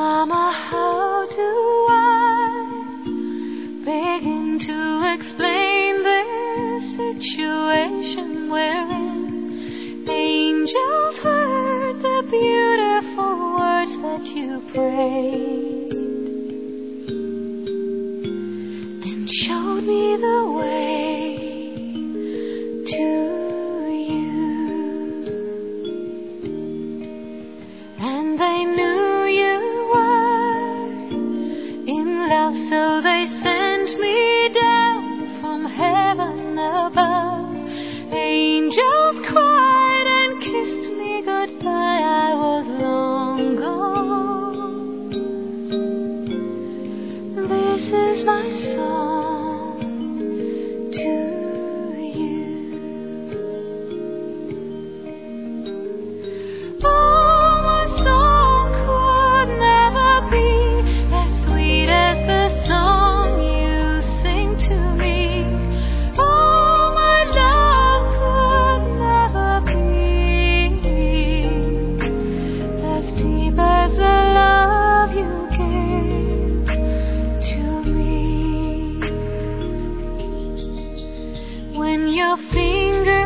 Mama, how do I begin to explain this situation wherein angels heard the beautiful words that you prayed and showed me the way to you? And they knew you were in love, so they sent me down from heaven above. Angels cried and kissed me goodbye. I was long gone. This is my song to you. Oh, my song could never be as sweet as the song you sing to me. Oh, my love could never be as deep as the love you gave to me. When your fingers